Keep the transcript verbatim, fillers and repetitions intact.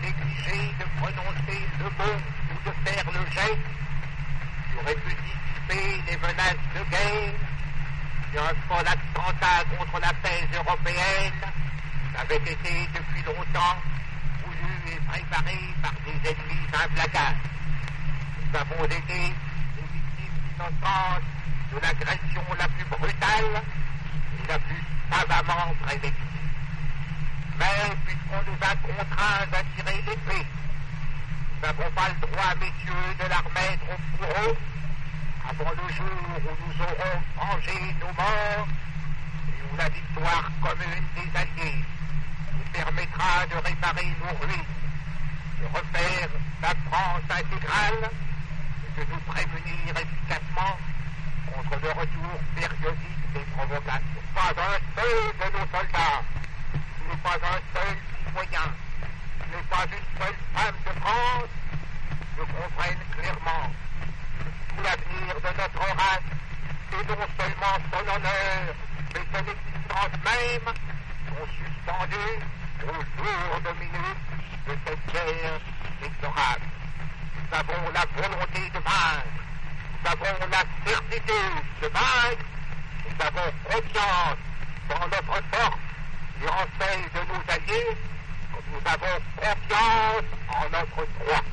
négligé de prononcer le mot ou de faire le geste qui aurait pu dissiper les menaces de guerre, si un fol attentat contre la paix européenne avait été depuis longtemps voulu et préparé par des ennemis implacables. Nous avons été les victimes innocentes de l'agression la plus brutale et la plus savamment prévective. Mais puisqu'on nous a contraints à tirer l'épée, nous n'avons pas le droit, messieurs, de la remettre au fourreau avant le jour où nous aurons vengé nos morts et où la victoire commune des Alliés nous permettra de réparer nos ruines, de refaire la France intégrale et de nous prémunir efficacement contre le retour périodique des provocations. Pas un seul de nos soldats, ce n'est pas un seul citoyen, ce n'est pas une seule femme de France ne comprennent clairement que tout l'avenir de notre race et non seulement son honneur, mais son existence même sont suspendus au jour de minute de cette guerre inexorable. Nous avons la volonté de vaincre, nous avons la certitude de vaincre, nous avons confiance dans notre force et en celle de nos alliés, comme nous avons confiance en notre droit.